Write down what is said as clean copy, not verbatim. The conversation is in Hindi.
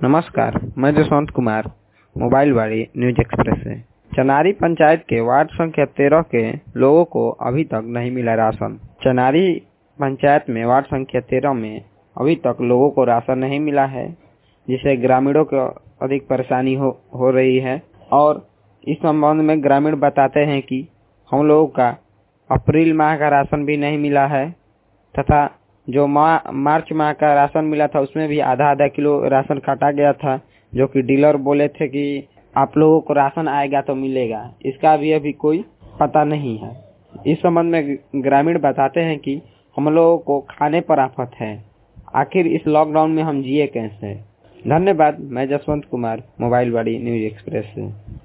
नमस्कार, मैं जसवंत कुमार, मोबाइल वाली न्यूज एक्सप्रेस से। चनारी पंचायत के वार्ड संख्या 13 के लोगों को अभी तक नहीं मिला राशन। चनारी पंचायत में वार्ड संख्या 13 में अभी तक लोगों को राशन नहीं मिला है, जिससे ग्रामीणों को अधिक परेशानी हो रही है। और इस संबंध में ग्रामीण बताते हैं कि हम लोगों का अप्रैल माह का राशन भी नहीं मिला है तथा जो मार्च माह का राशन मिला था उसमें भी आधा किलो राशन काटा गया था, जो कि डीलर बोले थे कि आप लोगों को राशन आएगा तो मिलेगा। इसका भी अभी कोई पता नहीं है। इस संबंध में ग्रामीण बताते हैं कि हम लोगों को खाने पर आफत है, आखिर इस लॉकडाउन में हम जिए कैसे। धन्यवाद। मैं जसवंत कुमार, मोबाइल वाली न्यूज एक्सप्रेस से।